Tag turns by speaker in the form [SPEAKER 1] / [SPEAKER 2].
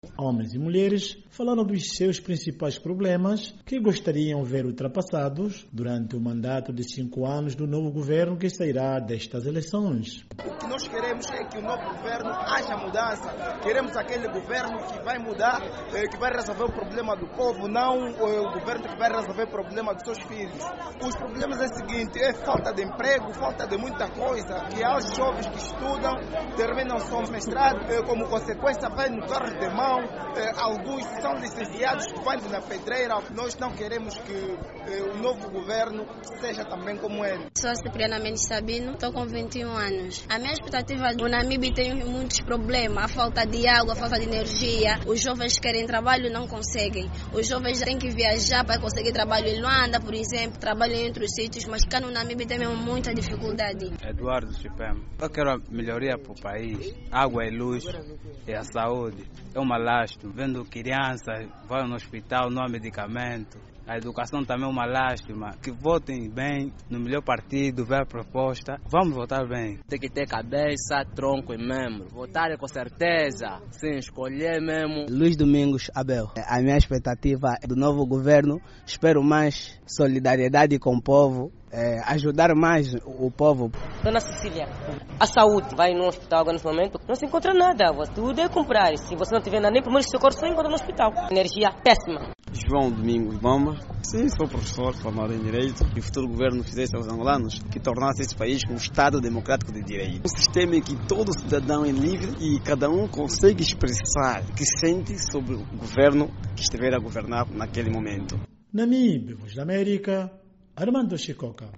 [SPEAKER 1] Homens e mulheres falaram dos seus principais problemas que gostariam de ver ultrapassados durante o mandato de 5 anos do novo governo que sairá destas eleições.
[SPEAKER 2] O que nós queremos é que o novo governo haja mudança. Queremos aquele governo que vai mudar, que vai resolver o problema do povo, não o governo que vai resolver o problema dos seus filhos. Os problemas é o seguinte, é falta de emprego, falta de muita coisa, que há os jovens que estudam, terminam só o mestrado, como consequência vai no carro de mão, alguns são licenciados que vão na pedreira. Nós não queremos que o novo governo seja também como ele.
[SPEAKER 3] Sou Cipriana Mendes Sabino, estou com 21 anos. A minha expectativa, o Namibe tem muitos problemas, a falta de água, a falta de energia. Os jovens querem trabalho e não conseguem. Os jovens têm que viajar para conseguir trabalho em Luanda, por exemplo, trabalham em outros sítios, mas cá no Namibe tem muita dificuldade.
[SPEAKER 4] Eduardo Chipema, eu quero a melhoria para o país, água e luz e a saúde. É uma lástima, vendo crianças, vão no hospital, não há medicamento. A educação também é uma lástima. Que votem bem no melhor partido, ver a proposta. Vamos votar bem.
[SPEAKER 5] Tem que ter cabeça, tronco e membro. Votar com certeza. Sim, escolher mesmo.
[SPEAKER 6] Luiz Domingos Abel. A minha expectativa é do novo governo. Espero mais solidariedade com o povo. Ajudar mais o povo.
[SPEAKER 7] Dona Cecília, a saúde. Vai no hospital agora nesse momento, não se encontra nada. Tudo é comprar. Se você não tiver nada, nem primeiro socorro, só encontra no hospital. Energia péssima.
[SPEAKER 8] João Domingos Bamba. Sim, sou professor formado em Direito. E o futuro governo fizesse aos angolanos que tornasse esse país um Estado democrático de direito. Um sistema em que todo cidadão é livre e cada um consegue expressar o que sente sobre o governo que estiver a governar naquele momento.
[SPEAKER 1] Namibe, Voz da América, Armando Chicoca.